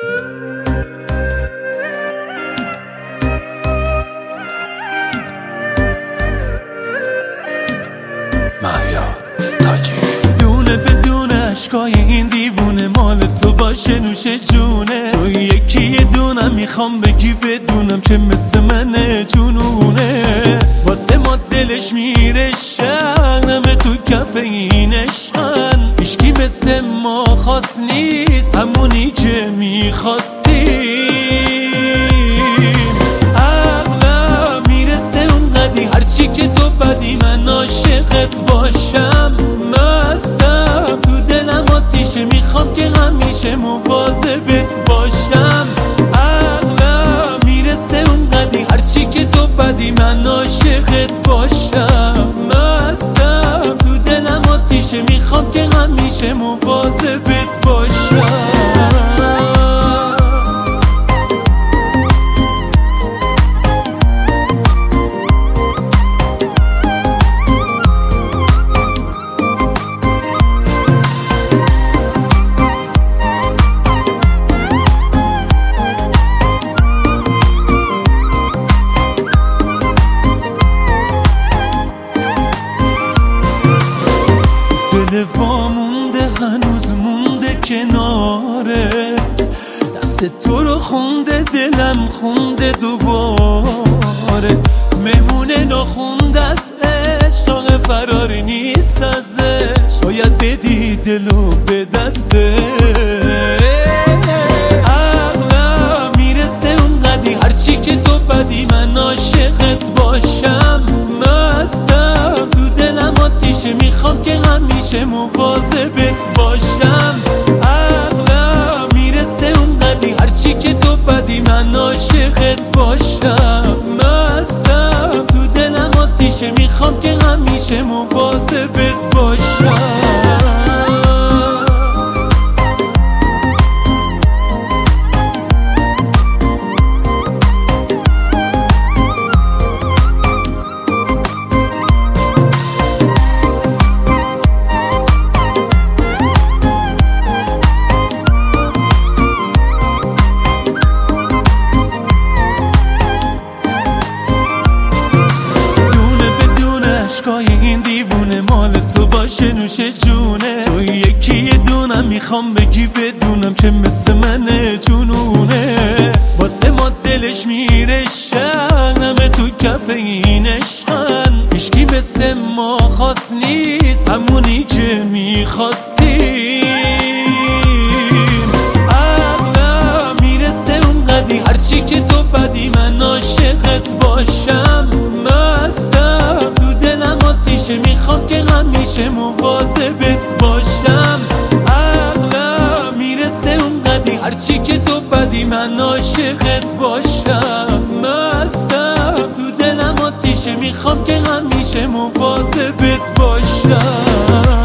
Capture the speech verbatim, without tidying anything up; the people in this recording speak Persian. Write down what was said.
مهیار تاجیک دونه بدون اشکای این دیوونه مال تو باشه نوش جونه تو یکی دونم میخوام بگی بدونم که مثل منه جنونه واسه ما دلش میره شهرمه تو کف این عشقن هیچکی مثل ما خاص نیست همونی که میخواستیم عقلم میرسه اونقدی هرچی که تو بدی من عاشقت باشم مستم تو دلم آتیشه میخوام که همیشه مواظبت باشم عقلم میرسه اونقدی هرچی که تو بدی من عاشقت باشم مستم تو دلم آتیشه میخوام که همیشه مواظبت باشم دل وامونده هنوز مونده کنارت دست تو رو خونده دلم خونده دوباره مهمونه ناخونده از عشق فراری نیست ازش باید بدی دلو به دسته عقلم میرسه اونقدی هرچی که تو بدی من عاشقت باشم مستم تو دلم آتیشه میخوام که همیشه مواظبت باشم عقلم میرسه اونقدی هرچی که تو بدی من عاشقت باشم مستم تو دلم آتیشه میخوام که همیشه مواظبت باشم این دیوونه مال تو باشه نوش جونه تو یکی دونم میخوام بگی بدونم که مثل منه جنونه واسه ما دلش میره شهرمه تو کف این عشقن هیچکی مثل ما خاص نیست همونی که میخواستیم عقلم میرسه اونقدی هرچی که تو بدی من عاشقت باشم مستم تو دلم آتیشه میخوام که همیشه مواظبت باشم عقلم میرسه اونقدی هرچی که تو بدی من عاشقت باشم مستم تو دلم آتیشه میخوام که همیشه مواظبت باشم